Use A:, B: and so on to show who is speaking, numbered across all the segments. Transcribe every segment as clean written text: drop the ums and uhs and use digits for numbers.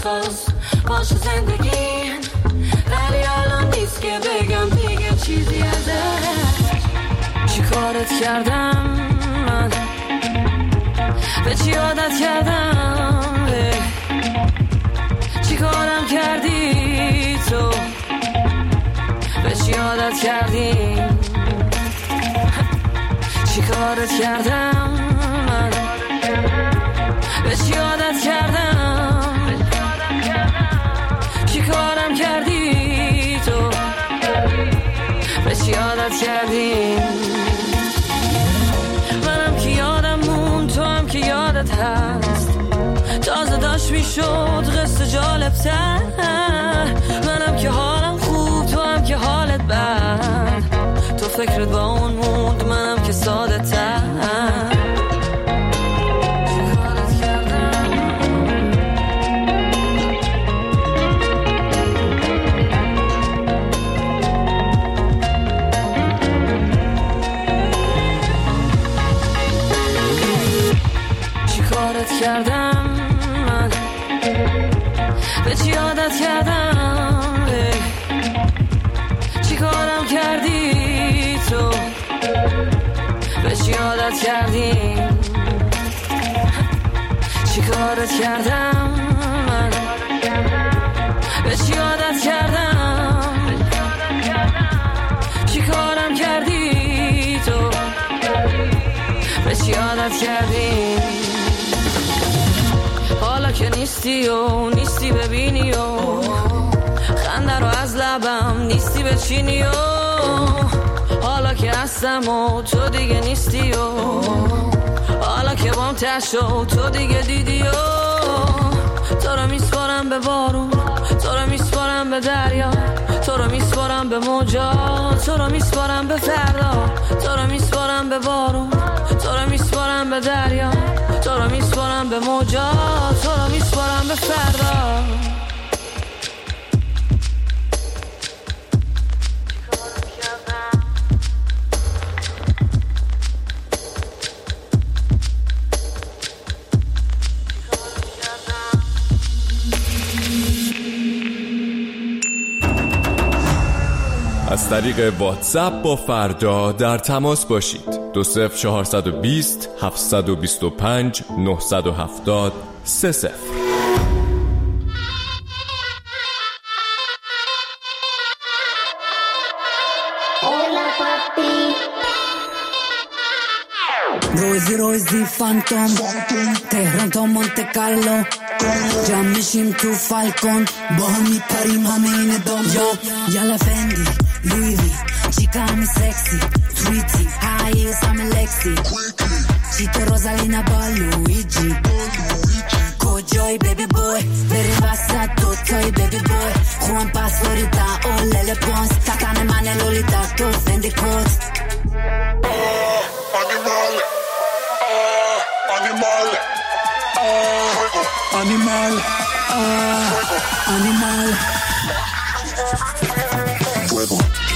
A: خواست باشه زندگی، ولی الان نیست که بگم دیگه چیزی ازش. چی کارت کردم من، به چی عادت کردم، چی کارم کردی تو، به چی عادت کردی، چی کارت کردم من، به چی عادت کردم، چی کارم کردی تو، به چی عادت کردی. منم که یادم مون، تو هم که یادت هست، تازه داشت میشد قصه جالب تر. منم که حالم خوب، تو هم که حالت بد، تو فکرت با اون موند، منم که ساده تر. کردم من، به چی عادت کردم، چی کارم کردی تو، به چی عادت کردی، چی کارت کردم من، به چی عادت کردم، چی کارم کردی تو، به چی عادت کردی. حالا که نیستی و نیستی ببینی و خنده رو از لبم نیستی بچینی و حالا که هستم و تو دیگه نیستی و حالا که بام تشو تو دیگه دیدی و تو رو میسپارم به بارون، تو رو میسپارم به دریا، تو رو میسپارم به موجا، تو رو میسپارم به فردا، تو رو میسپارم به بارون، تو رو میسپارم به دریا، تو رو میسپارم به موجا، تو رو میسپارم به فردا.
B: از طریق واتساپ با فردا در تماس باشید. 20420 725 970 30.
C: روزی فانتوم، تهران تا مونت کارلو، جمع میشیم تو فالکون، با هم میپریم همه این دام. یالا فندی لوی وی، چیکا همه سکسی، تویتی هاییز همه لکسی، چیتو روزالینا با لویجی. کجایی بیبی بوی، بری وسط دوتایی بیبی بوی، خوان پاس فلوریدا اولل پونس، تکن من لولیتا تو سندی کوست. Animal, animal. Fuego.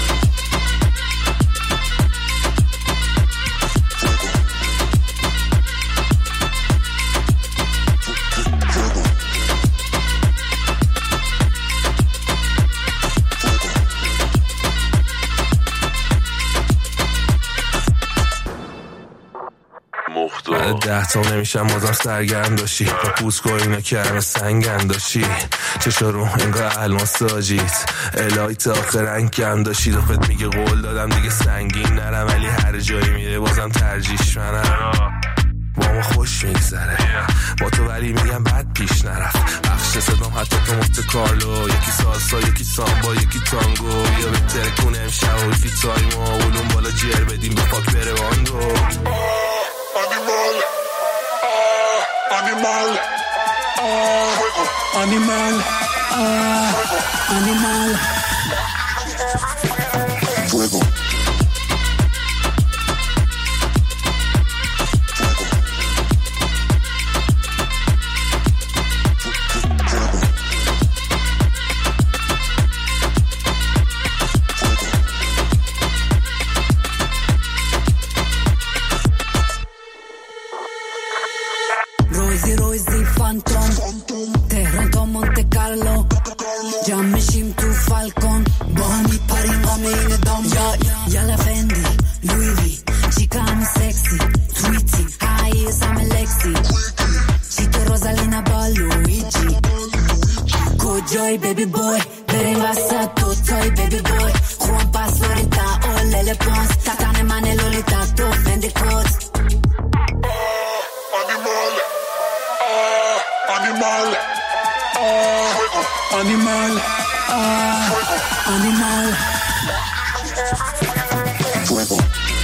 D: بعد 10 تا نمیشم بازم سرگرم داشتی، با پوسکو اینا کرم سنگن داشتی، چشا رو انگاه الماس تاجیت الایت آخر رنگ کم داشتی. دفت میگه قول دادم دیگه سنگین نرم، ولی هر جایی میره بازم ترجیش منم. با ما خوش میگذره با تو، ولی میگم بد پیش نرفت. بخش صدام حتی تو مفت کارلو، یکی سالسا یکی سامبا یکی تانگو، یا بهتره کنه امشب و یکی تایمو اولون بالا جر بدیم به پاک بره واندو. Animal,
C: animal, animal.
D: Fuego.
C: روزی فانتوم، تهران تا مونت کارلو جمع میشیم تو فالکون با هم میپریم همه این دام یالا فندی لوی وی چیکا همه سکسی تویتی هاییز همه لکسی چیتو روزالینا با لویجی کجای بیبی بوی بریم وسط دوتای بیبی بوی خوان پس لوریتا اولل پونس تتن من لولیتا تو فندی کود
E: Animal, animal, animal, fuego.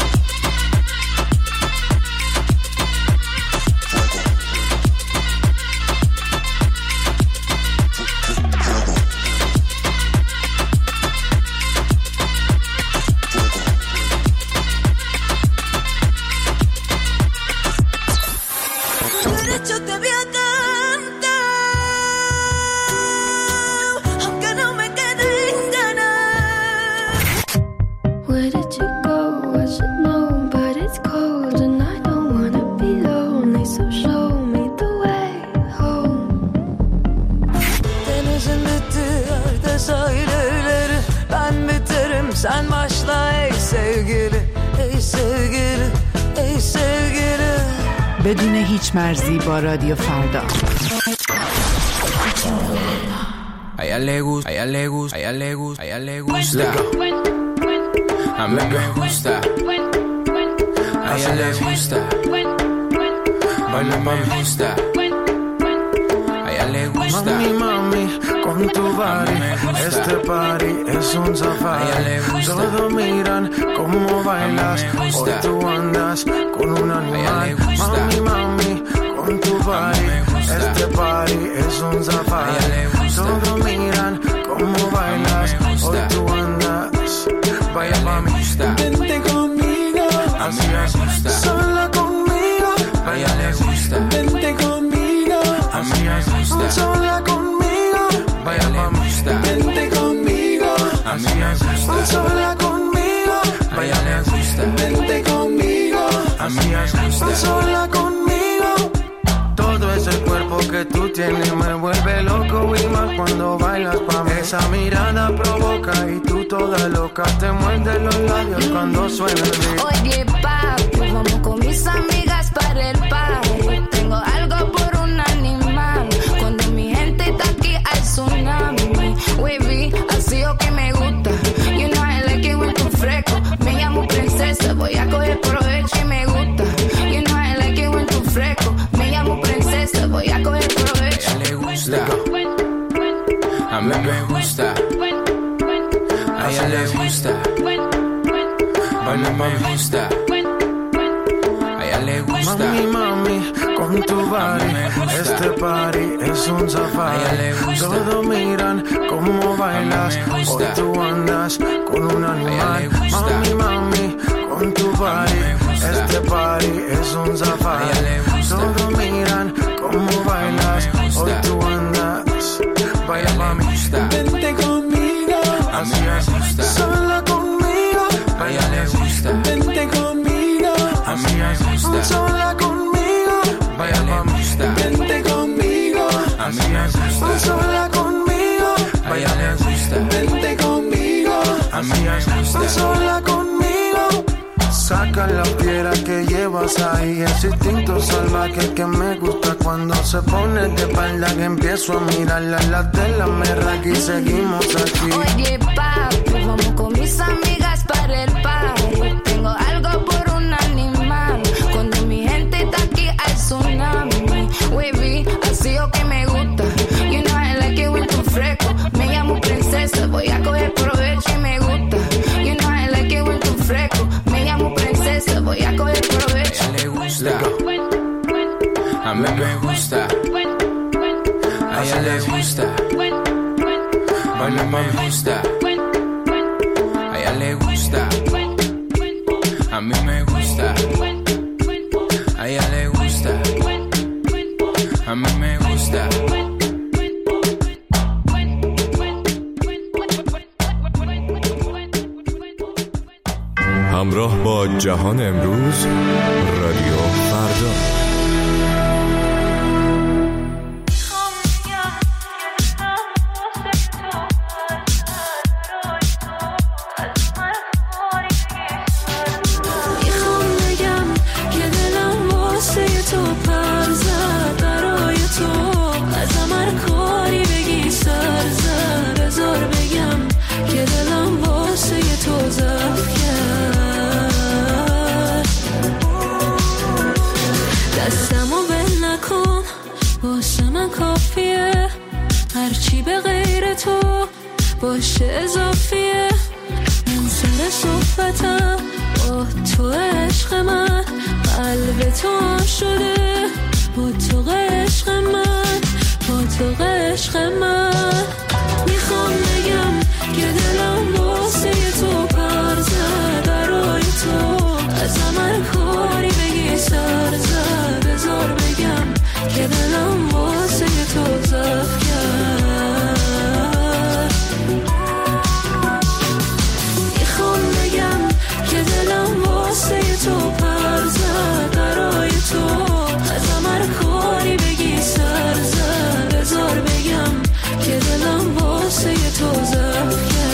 A: Sen başla ey sevgili, ey sevgili, ey sevgili.
F: بدون هیچ مرزی با رادیو فردا.
G: A ella le gusta, a ella le gusta, a ella le gusta, a ella le gusta. A mí me gusta. A ella le gusta. Baila me gusta. A ella le gusta.
D: Mami, mami, con tu body, este party es un safari. Todos miran cómo bailas, hoy tú andas con un animal. Mami, mami, con tu body, este party es un safari. Todos miran cómo bailas, hoy tú andas. Vaya mami, vente conmigo, así es, sola conmigo. Vaya le gusta, vente conmigo, así es, sola conmigo. Vaya mami, vente conmigo, así es, sola conmigo. Vaya le gusta, vente conmigo, así es, sola conmigo. Todo ese cuerpo que tú tienes me vuelve loco y más cuando bailas pa' mí. Esa mirada provoca y tú toda loca te muerdes los labios cuando suena el beat.
H: Oye papi, vamos con mis amigas para el party. Tengo algo por un animal. Cuando mi gente está aquí hay tsunami. Wavy, así o que me gusta. You know I like it when tú fresco. Me llamo princesa, voy a coger provecho y me gusta. You know I like it when tú fresco. Me llamo princesa, voy a coger provecho.
G: A ella le gusta. A mí me gusta. A ella le gusta. Baila me gusta. A ella le gusta.
D: Mami, mami, con tu body, este party es un safari. Todos miran cómo bailas, hoy tú andas con un animal. Mami, mami, con tu body, este party es un safari. Todos miran cómo bailas, hoy tú andas. Vaya mami, vente conmigo, así es, sola conmigo. Vaya le gusta, vente conmigo, así es, sola conmigo. Vaya mami, vente conmigo, así es, sola conmigo. Vaya le gusta, vente conmigo, así es, sola conmigo. Saca la piedra que llevas ahí, ese instinto salvaje que me gusta cuando se pone de espalda, que empiezo a mirarla, la tela me raca y seguimos aquí.
H: Oye papi, vamos con mis amigas para el party. Tengo algo por un animal. Cuando mi gente está aquí hay tsunami. Wavy, así o que me gusta. You know I like it when tú fresco. Me llamo princesa, voy a coger provecho y me gusta. You know I like it when tú fresco. Me llamo princesa, voy a coger provecho.
G: A ella le gusta. A mí me gusta. A ella le gusta. Baila me gusta. A ella le gusta. A mí me gusta. A ella le gusta. A mí me gusta.
B: همراه با جهان امروز، رادیو فردا.
A: هرچی به غیر تو باشه اضافیه. من سر صحبتم با تو عشق من، قلب تو شده با تو عشق من، با تو عشق من. میخوام بگم که دلم واسه تو پر زد، برای تو ازم هر کاری بگی سر زد. بذار بگم که دلم واسه تو ضعف کرد. میخوام بگم که دلم واسه تو پر زد، برای تو ازم هر کاری بگی سر زد. بذار بگم که دلم واسه تو ضعف کرد.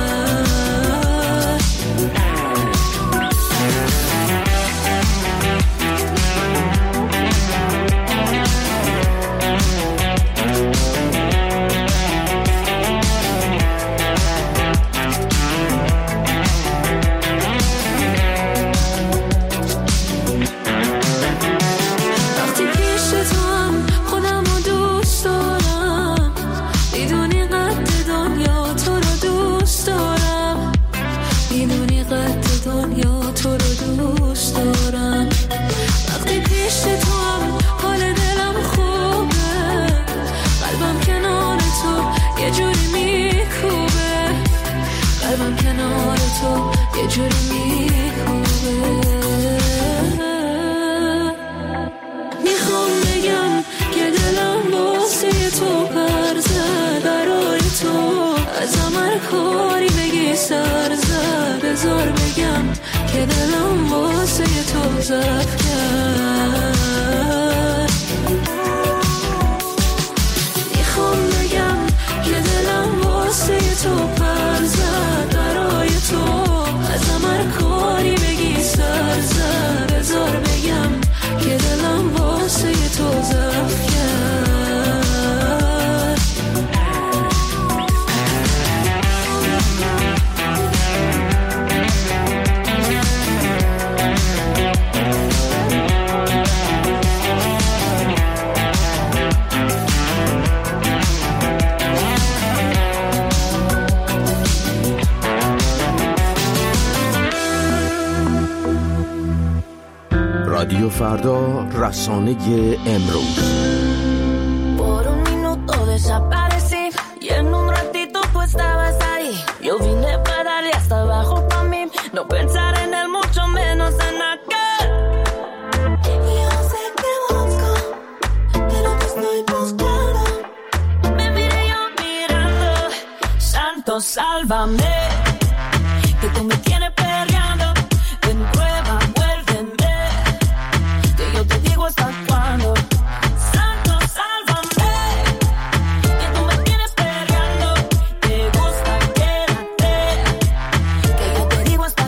A: بذار بگم که دلم واسه تو ضعف کرد. میخوام بگم که دلم واسه تو پر زد، برای تو ازم هر کاری بگی سر زد. بذار بگم که دلم واسه تو ضعف کرد.
E: رادیو فردا، رسانه امروز.
I: Por un minuto desaparecí y en un ratito tú estabas ahí. Yo vine para darle hasta abajo pa' mí, no pensar en él, mucho menos en aquel. Yo sé que busco, pero te estoy buscando. Me miré yo mirando, santo sálvame, que tú me tienes perreando. Ven, prueba, vuélveme, que yo te digo hasta cuándo. Santo sálvame, que tú me tienes perreando. Te gusta, quédate, que yo te digo hasta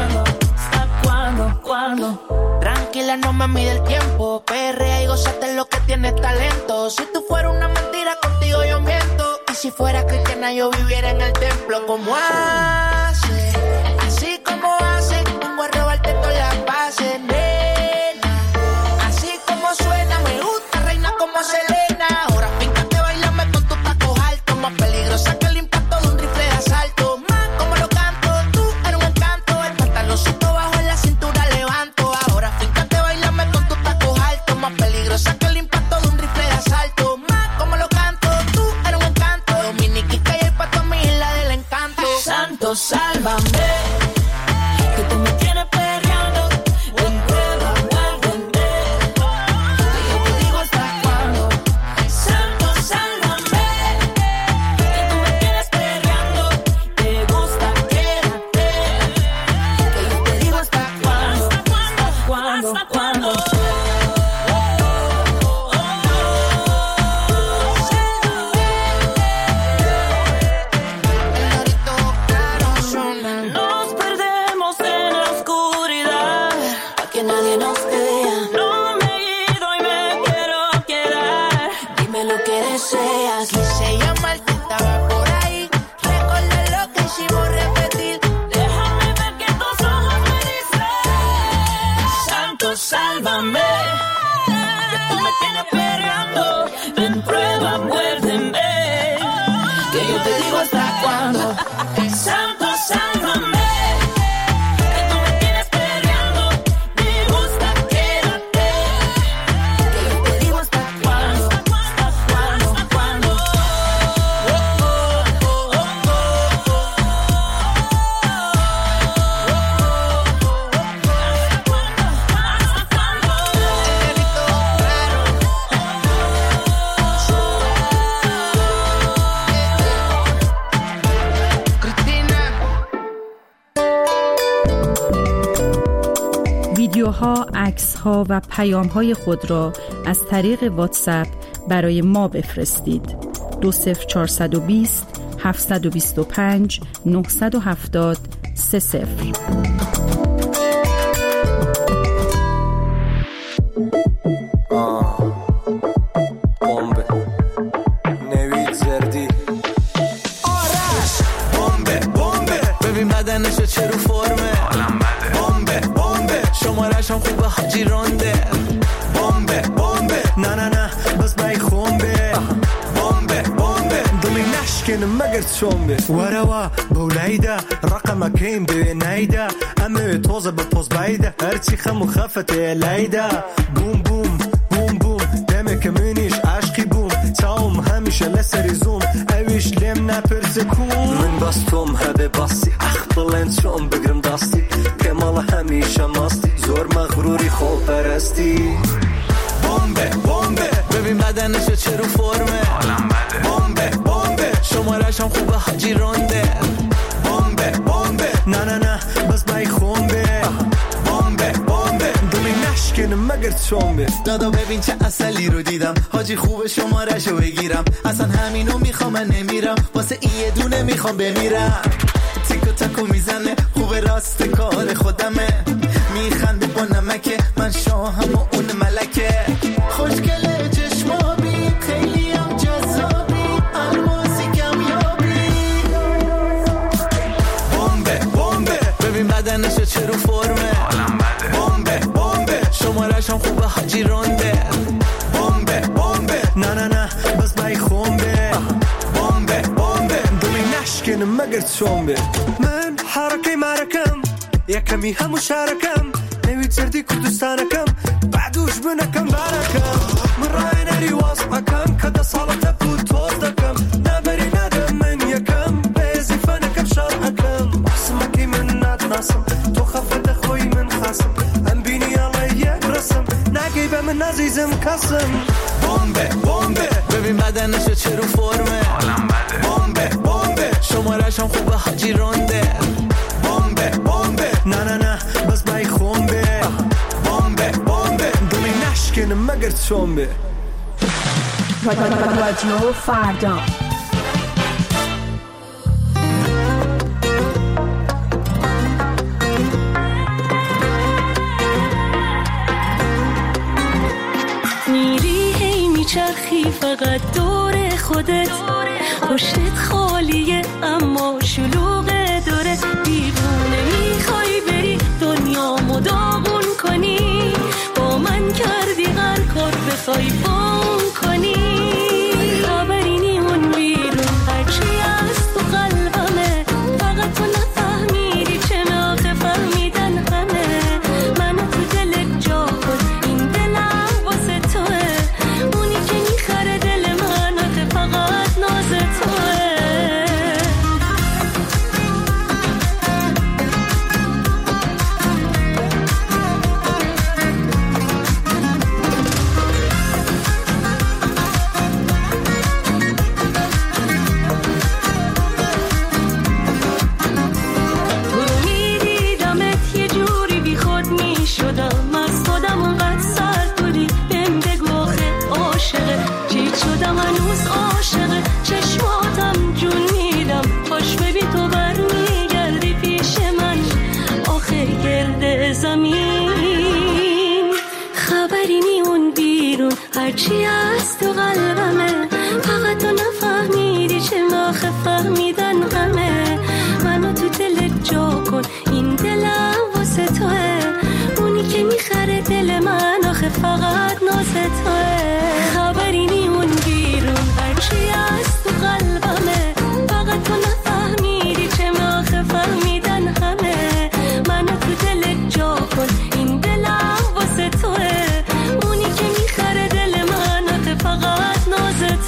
I: cuándo.
J: Tranquila, no me mide el tiempo, perrea y gózate lo que tienes talento. Si tú fueras una mentira, contigo yo miento. Y si fuera cristiana, yo viviera en el templo. Como hace, así como hace, vengo a robarte todas las bases, nena. Así como suena, me gusta, reina como Selena. Ahora fíjate, bailame con tus tacos altos, más peligrosa que el impacto de un rifle de asalto. Más como lo canto, tú eres un encanto. El pantaloncito bajo en la cintura levanto. Ahora fíjate, bailame con tus tacos altos, más peligrosa que el impacto de un rifle de asalto. Más como lo canto, tú eres un encanto. Dominiquita y el pato a mi isla del encanto.
I: Santo sálvame, que tú me tienes perreando. Ven, prueba, vuélveme, que yo te digo hasta cuándo. Santo sálvame, que tú me tienes perreando. Te gusta, quédate, que yo te digo hasta cuándo. ¿Hasta cuándo? Nos perdemos en la oscuridad, pa' que nadie nos vea. No me he ido y me quiero quedar. Dime lo que deseas.
J: Y se llama el que estaba por ahí. Recuerda lo que hicimos repetir.
I: Déjame ver que tus ojos me dicen. Santo sálvame, que tú me tienes perreando. Ven, prueba, muérdeme,
K: ها، عکس ها و پیام های خود را از طریق واتساپ برای ما بفرستید. 20420 725 970 30.
L: بدنشو چه رو فرمه بمبه شمارش هم خوبه حاجی رونده بمبه نه بس بای خونبه بمبه دلی نشکنه مگر چونبه وروا بولیده رقم کیم به نیده امه توزه به پوز بایده هرچی خم و خفته لیده بوم دمه که منیش عشقی بوم تاوم همیشه لسری زوم اویش لم نپرسه کون من باستم هبه باسی بلند شم بگرم دستی که مال همیشه ماستی زور مغروری خوب پرستی بمبه ببین بدنشو چه رو فرمه بمبه شمارش هم خوبه حاجی رونده بمبه نه بس بای خونبه بمبه دلی نشکنه مگر چونبه دادا ببین چه اصلی رو دیدم حاجی خوبه شمارشو بگیرم اصلا همینو میخوام من نمیرم واسه این یه دونه میخوام بمیرم تیکو تاکو میزنه خوب راست کار خودمه میخنده با نمکه من شاهم و اون ملکه خوشگله چشمابی خیلی هم جذابی الماسی کمیابی بمبه ببین بدنشو چه رو فرمه بمبه شمارش هم خوبه حاجی رونده بمبه نه بس بای خونبه بمبه دلی نشکنه مگر چونبه من حرکه مرکم یکمی همو شارکم نوید زردی کردستانکم بعدوش بنکم برکم من رای نری واسمکم کده سالت بود توز دکم نبری ندم من یکم بیزی فنکم شرحکم اسمکی من ندناسم تو خفت خوی من خسم هم بینی علی یک رسم نگی به من عزیزم کسم بمبه ببین بدنشو چه رو فرمه بمبه شمارش هم خوبه حاجی رونده بمبه نه بس بای خونبه بمبه دلی نشکنه مگر چونبه
F: رادیو فردا.
M: میری هی میچرخی فقط دور خودت پشتت خالیه اما شلوغه دورت دیوونه میخوای بری دنیامو داغون کنی با من کردی هر کار بخوای بام کنی خبری نیمون بیرون هرچی از تو قلبمه فقط تو نفهمیدی چه ناخه فهمیدن همه منو تو دلت جا کن این دلم واسه توه اونی که میخره دل منو که فقط ناز توه هرچی از تو قلبمه فقط تو نفهمیدی چه ناخه فهمیدن همه منو تو دلت جا کن این دلم واسه توه اونی که میخره دل من آخه فقط ناز توه خبری نیمون بیرون هرچی از تو قلبمه فقط تو نفهمیدی چه ناخه فهمیدن همه منو تو دلت جا کن این دلم واسه توه اونی که میخره دل من فقط ناز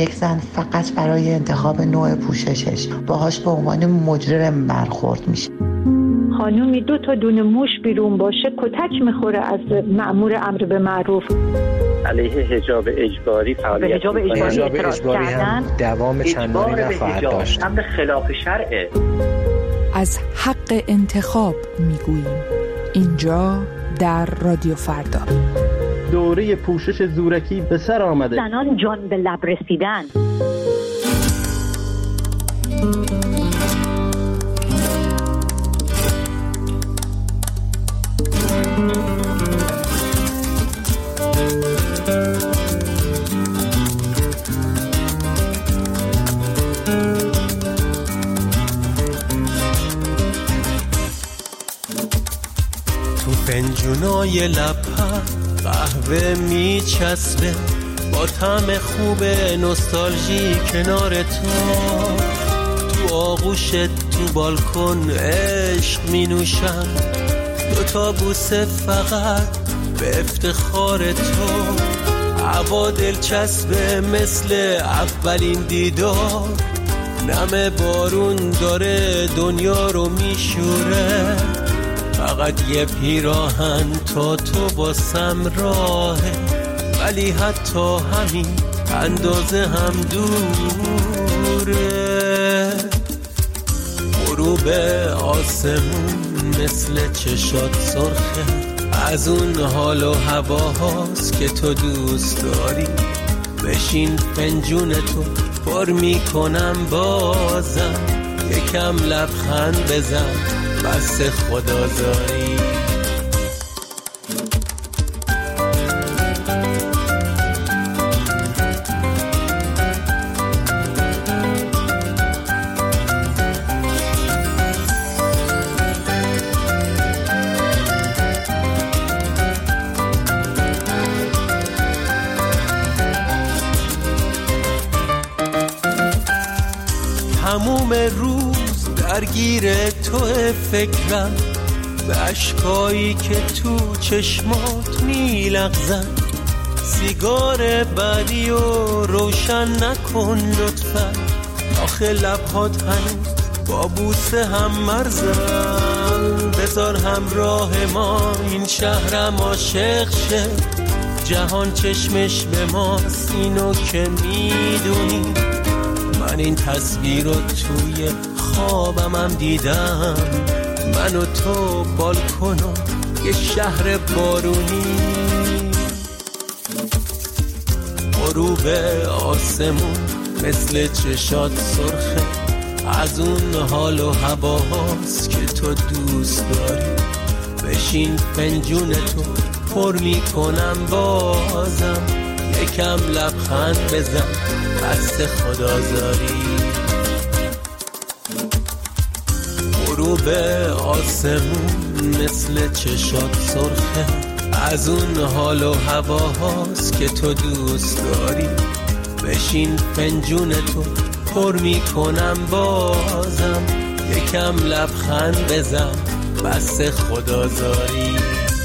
N: یک زن فقط برای انتخاب نوع پوششش باهاش به عنوان مجرم برخورد میشه.
O: خانومی 2 تا دونه موش بیرون باشه کتک میخوره از مأمور امر به معروف.
P: علیه حجاب اجباری فعالیت
Q: حجاب اجباری هم دوام چندانی نخواهد داشت.
P: امر خلاف شرعه.
F: از حق انتخاب میگوییم اینجا در رادیو فردا.
R: دوره پوشش زورکی به سر آمده.
O: زنان جان به لب رسیدن.
L: تو فنجونای لب‌ها قهوه میچسبه با طعم خوب نوستالژی کنار تو آغوشت تو بالکن عشق می نوشم 2 تا بوسه فقط به افتخار تو هوا دلچسبه مثل اولین دیدار نم بارون داره دنیا رو میشوره فقط یه پیراهن تا تو باسم راهه ولی حتی همین اندازه هم دوره غروب آسمون مثل چشات سرخه از اون حال و هواهاست که تو دوست داری بشین فنجون تو پر میکنم بازم یکم لبخند بزن بس خدازاری تموم روز درگیر تو فکرم به اشکایی که تو چشمات میلغزن سیگار بعدی و روشن نکن لطفا آخه لبهات هنوز با بوسه هم مرزن بذار همراه ما این شهرم عاشق شه جهان چشمش به ماست اینو که میدونی من این تصویر رو توی خوابم هم دیدم من و تو بالکن و یه شهر بارونی غروب آسمون مثل چشات سرخه از اون حال و هواهاست که تو دوست داری بشین فنجون تو پر میکنم بازم یکم لبخند بزن بس خدازاری غروب آسمون مثل چشات سرخه از اون حال و هواهاست که تو دوست داری بشین فنجون تو پر میکنم بازم یکم لبخند بزن بس خدازاری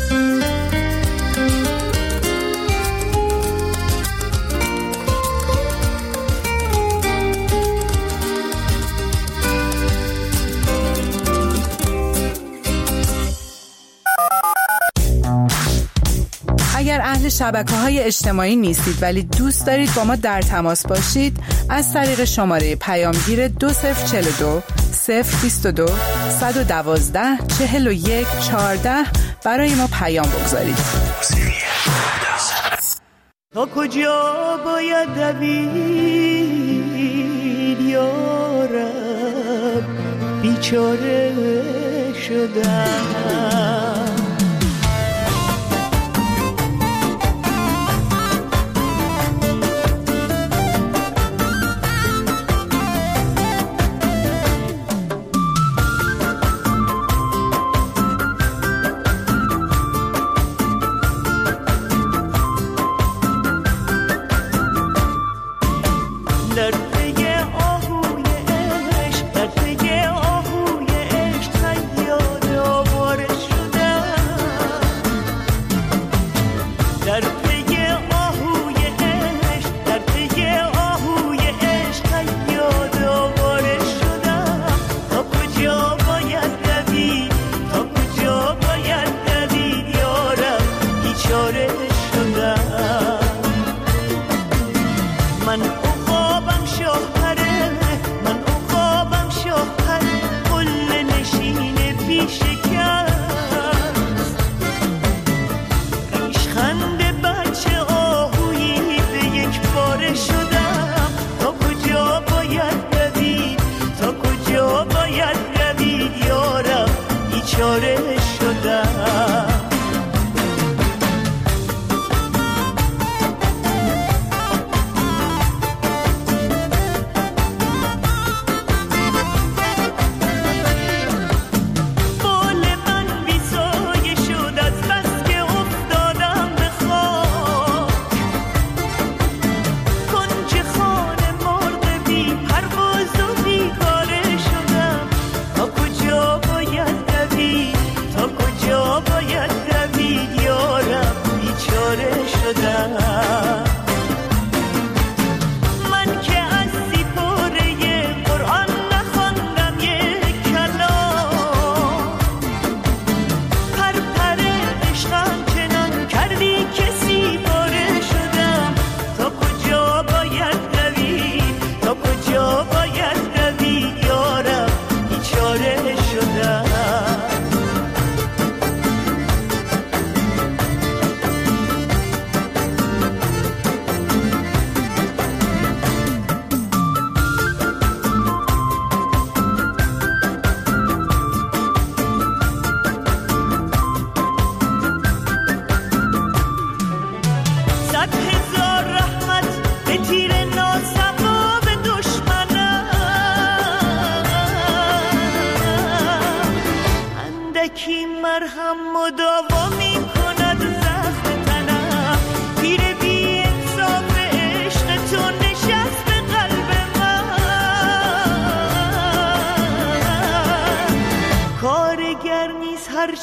F: اگر اهل شبکه‌های اجتماعی نیستید ولی دوست دارید با ما در تماس باشید از طریق شماره پیامگیر 2042 022 112 41 14 برای ما پیام بگذارید.
L: تا کجا باید دوید یارب بیچاره شدم در پی آهوی عشق صیاد آواره شدم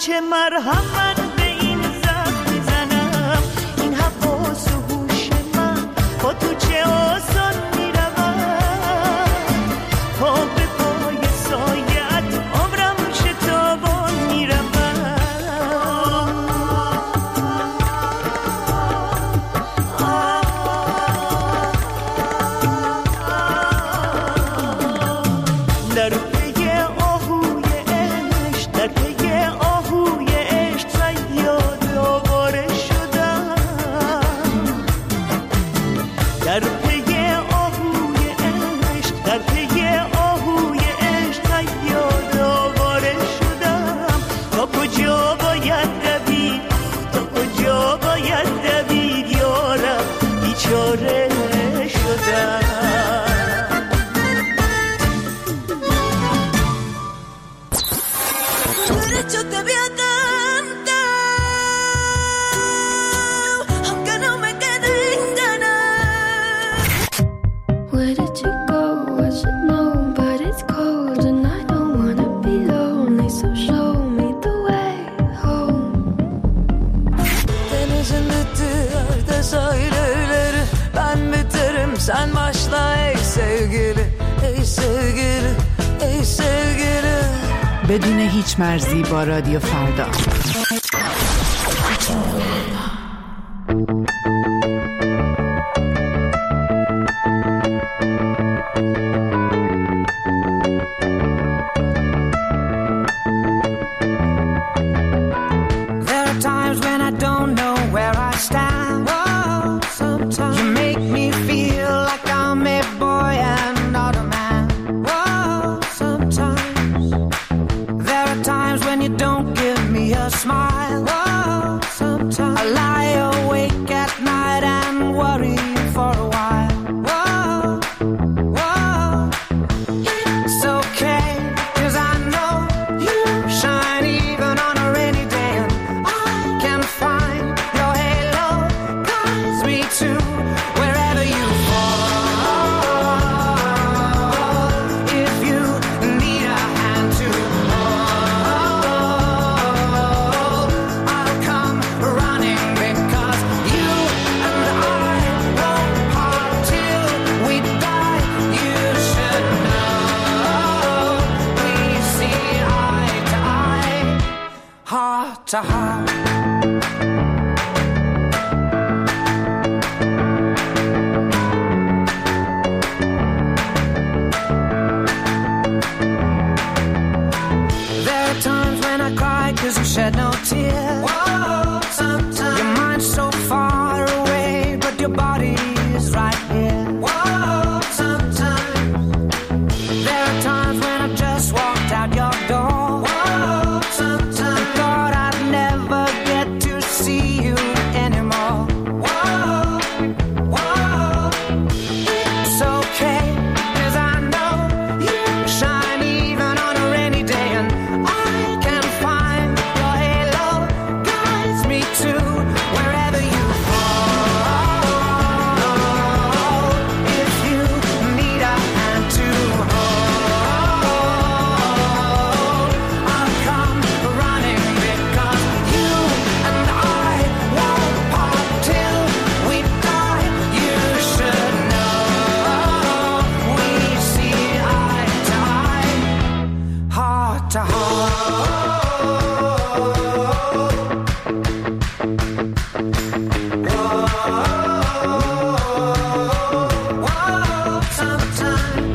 S: چه مرهم من به این زخم میزنم، این حواس و هوش من با تو چه آسان میروم، پا به پای سایت عمرم شتابان میروم. در پی آهوی عشق، در پی آهوی عشق صیاد آواره شدم، در پی آهوی عشق، در پی آهوی عشق صیاد آواره شدم. تا کجا باید دوید، تا کجا باید دوید یارم، بیچاره شدم.
T: Yo te había cantado, aunque no me quede ganas.
M: Where did you go? I should know, but it's cold and I don't wanna be lonely, so show me the way home.
A: Denizin bittiği sahilleri, ben biterim sen başla ey sevgili, ey sevgili, ey sevgili.
F: بدون هیچ مرزی با رادیو فردا.
L: There are times when I don't know where I stand. Whoa, sometimes you make me feel like I'm a boy and not a man. Whoa, sometimes there are times when you don't give me a smile. Whoa, sometimes I lie awake at night and worry for a while. Whoa, whoa, it's okay, 'cause I know you shine even on a rainy day, and I can find your halo guides me to wherever you fall. If you need a hand to hold, I'll come running, because you and I won't part till we die. You should know we see eye to eye, heart to heart. There are times when I cry 'cause you shed no tears. Whoa, sometimes your mind's so far away, but your body is right here. Whoa, sometimes there are times when I just walked out your door. Whoa, sometimes I thought I'd never get to see you anymore. Whoa, whoa, it's okay, 'cause I know you shine even on a rainy day, and I can find your halo guides me to wherever you fall. If you need a hand to hold, I'll come running, because you and I won't part till we die. You should know we see eye to eye, heart to heart. Whoa, sometimes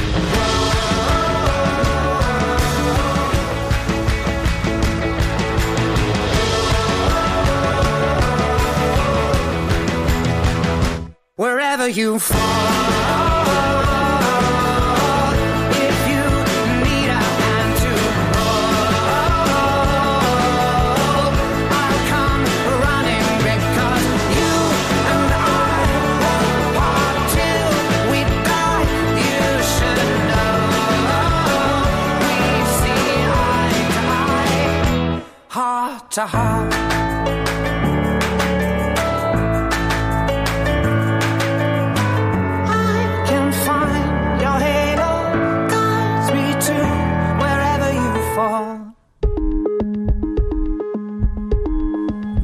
L: wherever you fall, if you need a hand to hold, I'll come running, because you and I won't part till we die. You should know we see eye to eye, heart to heart. I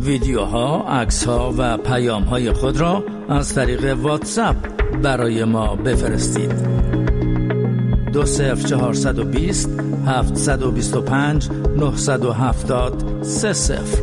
U: ویدیوها، عکس‌ها و پیام‌های خود را از طریق واتساپ برای ما بفرستید. 20420 725 970 30.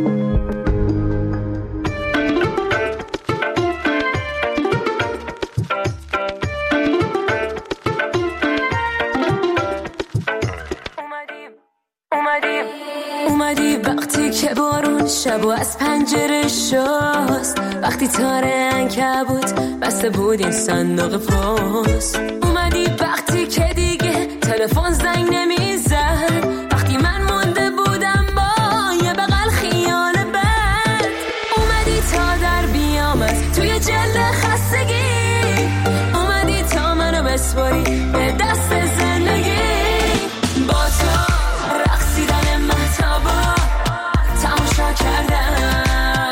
A: اومدی وقتی که بارون شب و از پنجره شست، وقتی تاره عنکبوت بسته بود این صندوق پست. اومدی وقتی که دیگه تلفن زنگ نمیزد، وقتی من مونده بودم با یه بغل خیال بد. اومدی تا در بیام از توی جلد خستگی، اومدی تا منو بسپاری به دست زندگی. با تو رقصیدن مهتابا تماشا کردم،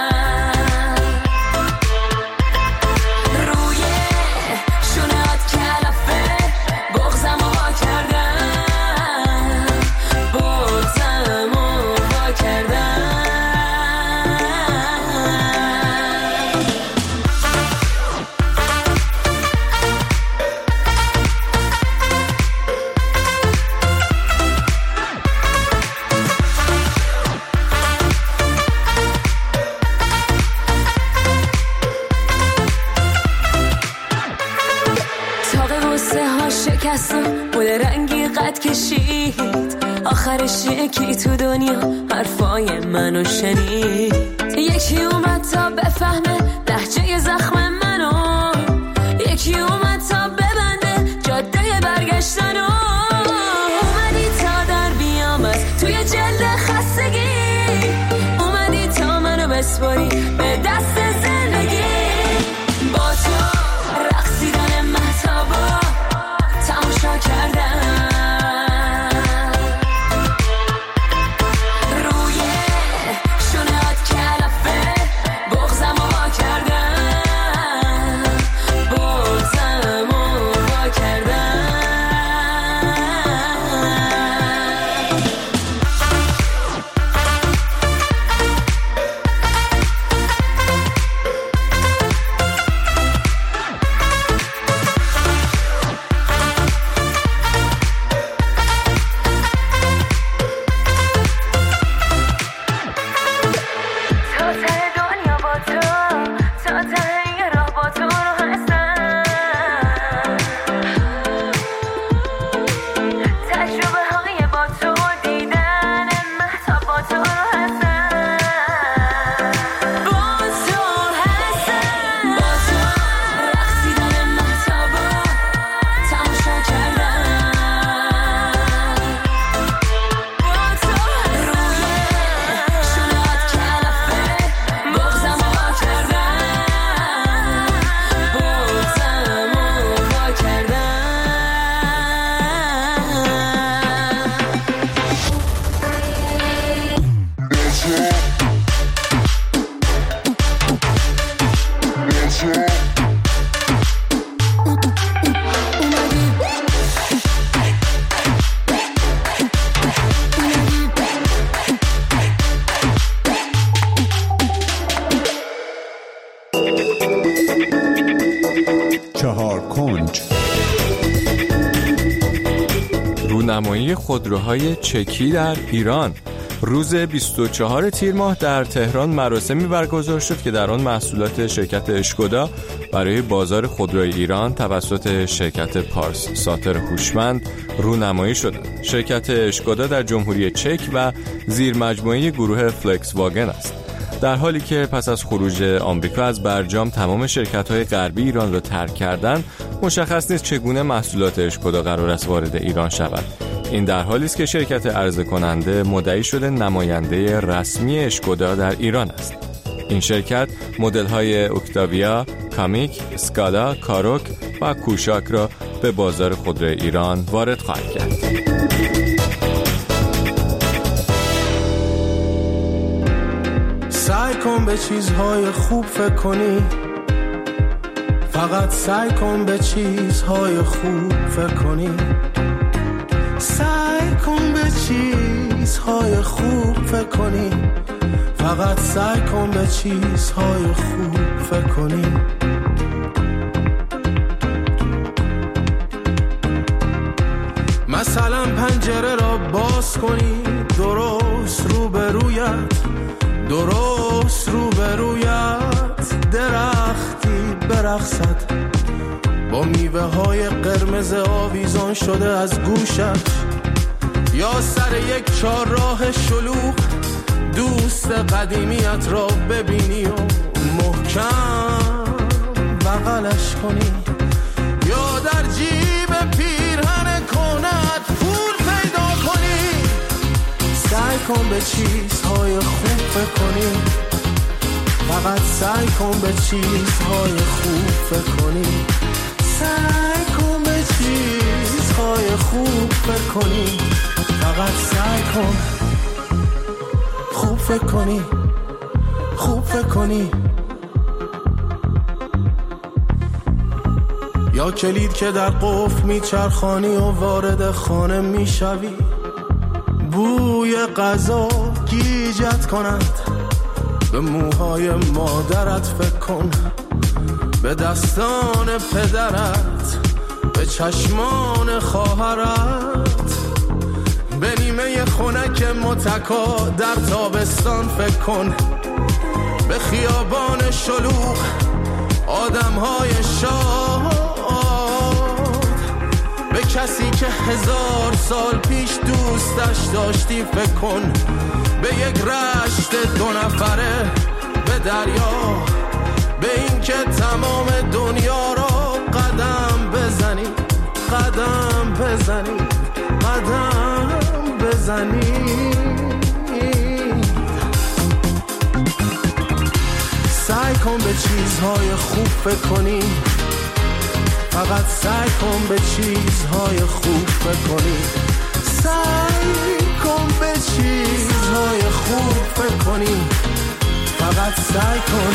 A: روی شونهات کلافه بغزم رو وا کردم، بغزم رو وا کردم. شکستم بود رنگی قد کشید، آخرش یکی تو دنیا حرفای منو شنید. یکی اومد تا بفهمه لهجه زخم منو، یکی اومد تا ببنده جاده برگشتنو. اومدی تا در بیام از توی جلد خستگی، اومدی تا منو بسپاری به دست زندگی. با تو رقصیدن مهتابا تماشا کردم، روی شونهات کلافه بغزم رو وا کردم، بغزم رو وا کردم.
B: رونمایی خودروهای چکی در ایران. روز 24 تیر ماه در تهران مراسمی برگزار شد که در آن محصولات شرکت اشکودا برای بازار خودروی ایران توسط شرکت پارس ساتر هوشمند رونمایی شدند. شرکت اشکودا در جمهوری چک و زیر مجموعه گروه فلکس واگن است. در حالی که پس از خروج آمریکا از برجام تمام شرکت‌های غربی ایران را ترک کردند، مشخص نیست چگونه محصولات اشکودا قرار است وارد ایران شود. این در حالی است که شرکت عرضه کننده مدعی شده نماینده رسمی اشکودا در ایران است. این شرکت مدل‌های اوکتاویا، کامیک، اسکالا، کاروک و کوشاک را به بازار خودروی ایران وارد خواهد کرد.
V: سعی کن به چیزهای خوب فکر کنی، فقط سعی کن به چیزهای خوب فکر کنی، سعی کن به چیزهای چیزهای خوب فکر کنی، فقط سعی کن به چیزهای خوب فکر کنی. مثلا پنجره را باز کنی، درست روبرویت درختی برقصد، با میوه های قرمز آویزان شده از گوشش، یا سر یک چهارراه شلوغ دوست قدیمیت را ببینی و محکم بغلش کنی، یا در جیب پیرهن کنت پول پیدا کنی. سعی کن به چیزهای خوب فکر کنی، فقط سعی کن به چیزهای خوب فکر کنی. سعی کن به چیزهای خوب فکر کنی، فقط سعی کن خوب فکر کنی، خوب فکر کنی. یا کلید که در قفل میچرخانی و وارد خانه میشوی، بوی غذا گیجت کند، به موهای مادرت فکر کن، به دستان پدرت، به چشمان خواهرت، به نیمه خنک متکا در تابستان فکر کن، به خیابان شلوغ آدمهای شاد، به کسی که 1000 سال پیش دوستش داشتی فکر کن، به یک رشت 2 نفره، به دریا، به این که تمام دنیا را قدم بزنی، قدم بزنی، قدم بزنی. سعی کن به چیزهای خوب فکر کنی، فقط سعی کن به چیزهای خوب فکر کنی. سعی کن به چیزهای خوب فکر کنی، فقط سعی کن.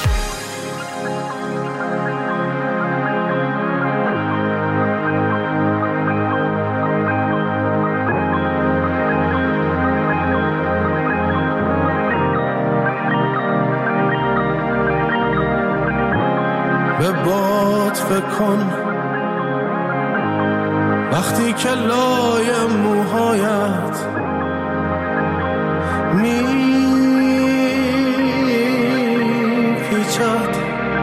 V: به باد فکر کن وقتی که لای موهایت میپیچد،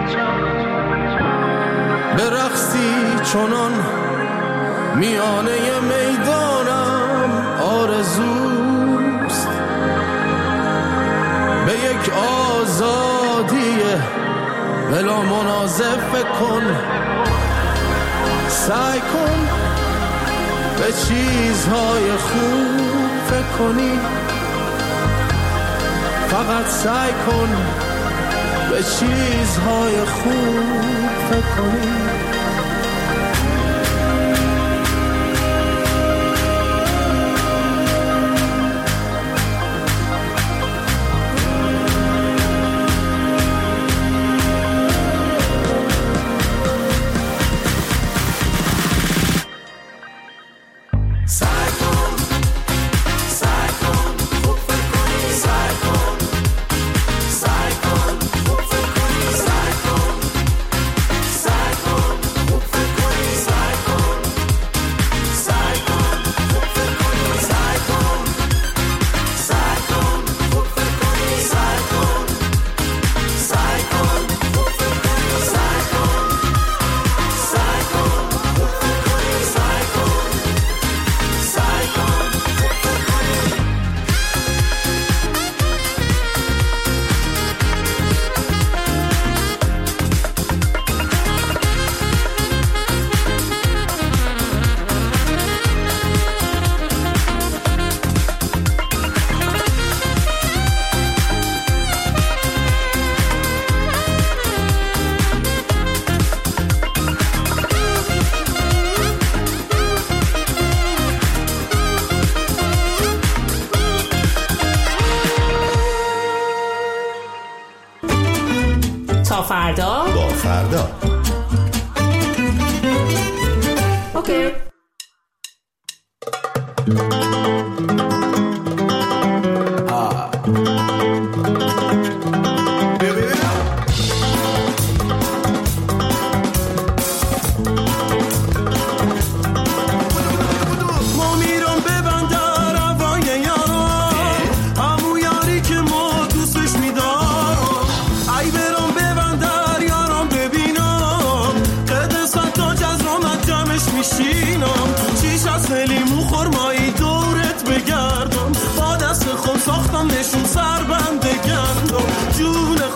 V: به رقصی چنان میانه میدانم آرزوست، به یک آزادی بلا منازع فکر کن. سعی کن به چیزهای خوب فکر کنی، فقط سعی کن به چیزهای خوب فکر کنی.
C: فردا
D: با فردا.
C: اوکی.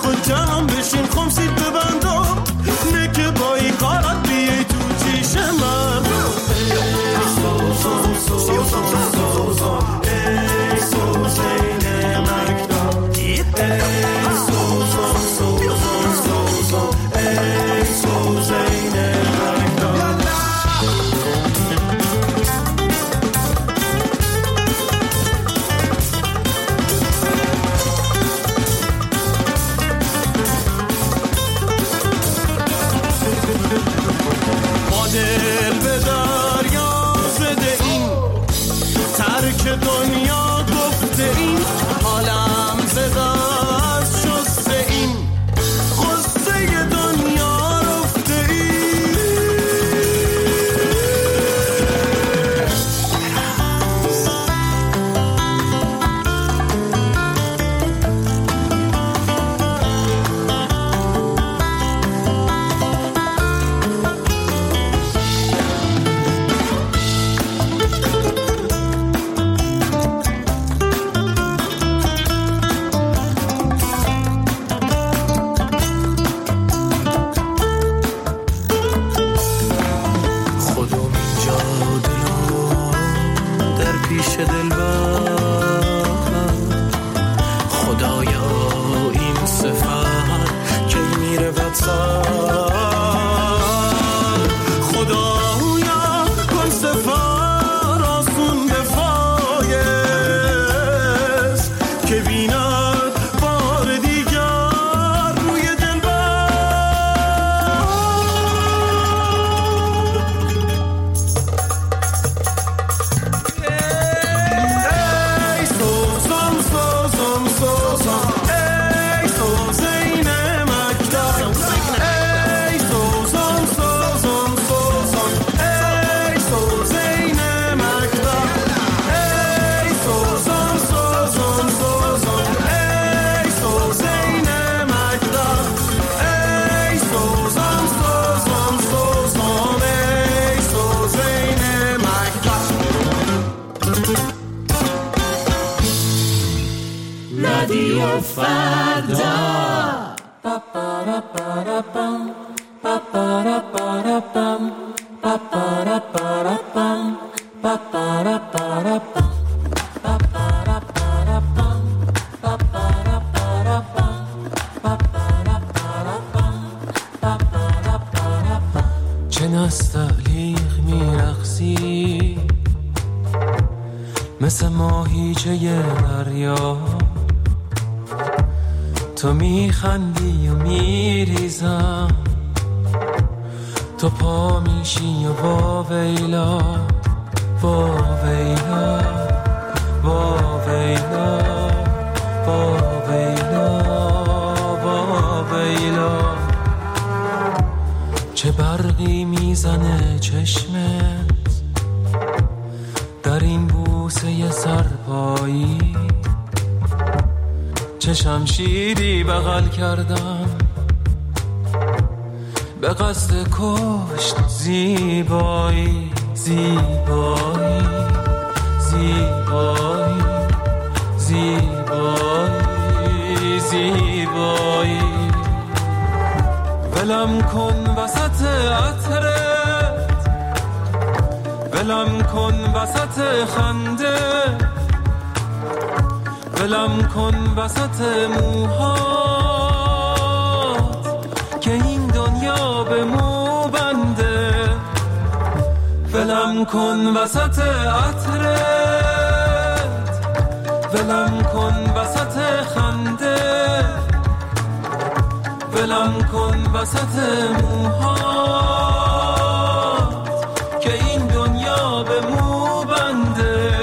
V: خود جمع بشین خمسید ببندم نه که با این کارت بیای تو چیش من ای سوزان سوزان سوزان ای سوزین مکتب ای سوزان سوزان سوزان ای سوزین مکتب دل به دریا زده این ترک دنیا گفته این حالم زده از شسته این غصه دنیا رفته این
L: چه نستعلیق میرقصی مثل ماهیچه دریا تو میخندی و میریزم تو پا میشی و واویلا واویلا واویلا واویلا واویلا چه برقی میزنه چشمت در این بوسه سرپایی چه شمشیری بغل کردم به قصد کشت زیبایی زیبایی زیبایی زیبایی زیبایی ولم کن وسط عطرت ولم کن وسط خنده ولم کن وسط موهات که این دنیا به مو بنده ولم کن وسط عطرت ولم کن وسط خنده ولم کن وسط موهات که این دنیا به مو بنده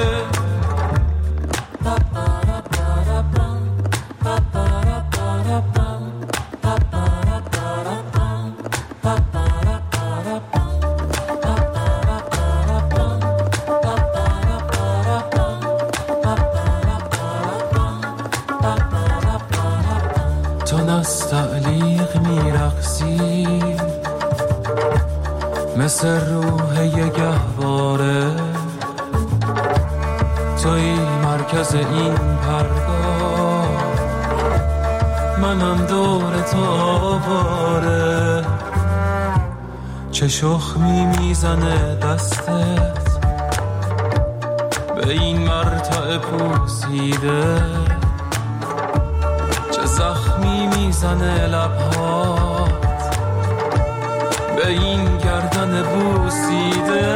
L: تو نستعلیق میرقصی مثل روح یه گهواره توی مرکز این پرگاه منم دور تو آواره، چه شخمی میزنه دستت به این مرتع پوسیده، چه زخمی میزنه لبهات به این گردن بوسیده.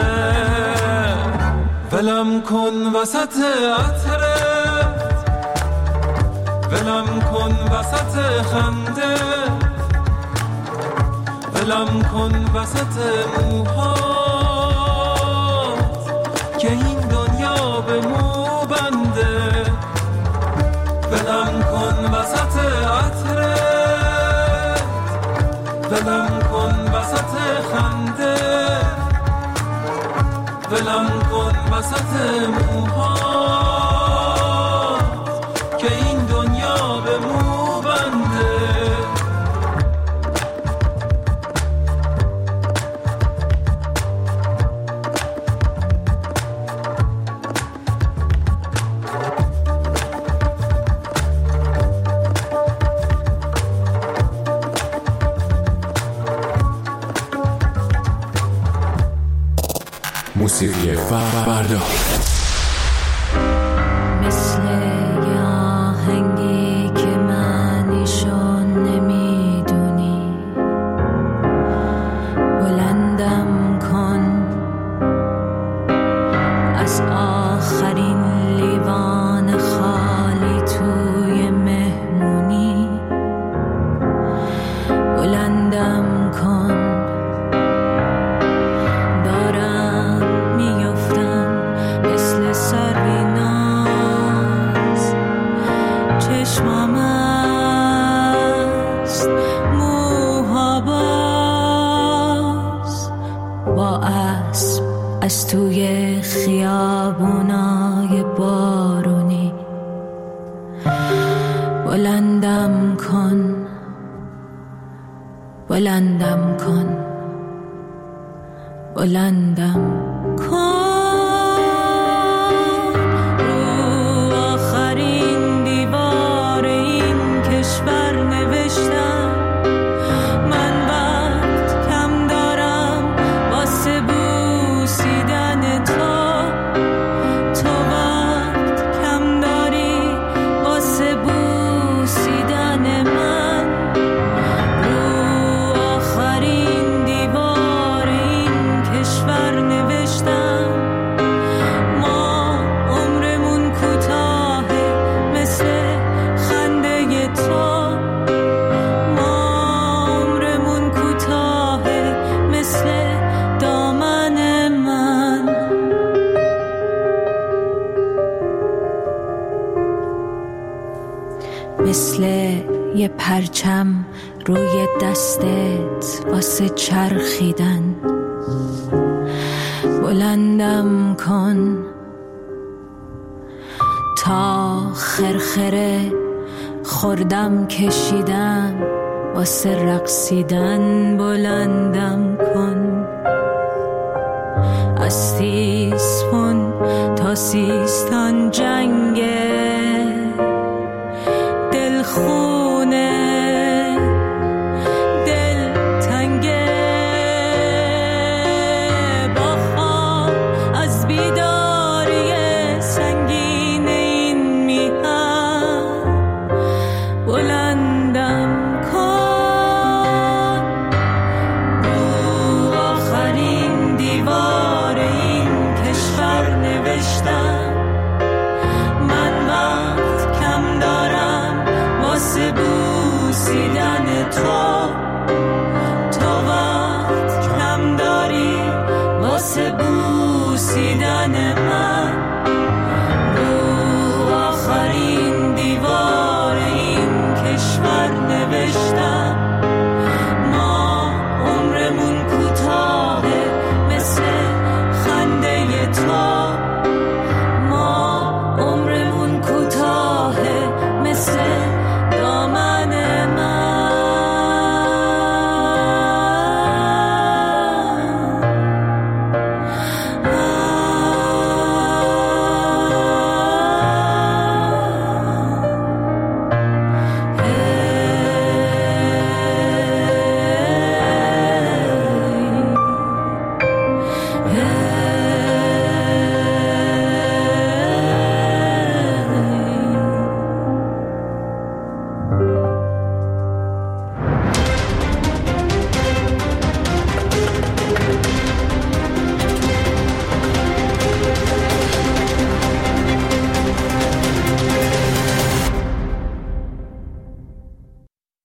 L: ولم کن وسط عطرت، ولم کن وسط خنده، ولم کن وسط موهات که این دنیا به مو بنده. ولم کن وسط عطرت، ولم کن وسط خنده، ولم کن وسط موهات که این دنیا به مو بنده.
B: موسیقی فردا
A: مثل یه آهنگی که معنیشون نمیدونی، بلندم کن از آخرین لیوان خالی توی مهمونی، بلندم کن
M: چشمم است موها باز،
A: با اسب از توی خیابونای بارونی، بلندم کن بلندم کن بلندم کن. مثل یه پرچم روی دستت واسه چرخیدن، بلندم کن تا خرخره خوردم کشیدم واسه رقصیدن، بلندم کن از تیسفون تا سیستان جنگه خونه دل تنگه، با خواب از بیداری سنگین این میهن، بلندم کن رو آخرین دیوار این کشور نوشتم، من وقت کم دارم واسه بوسیدن تو.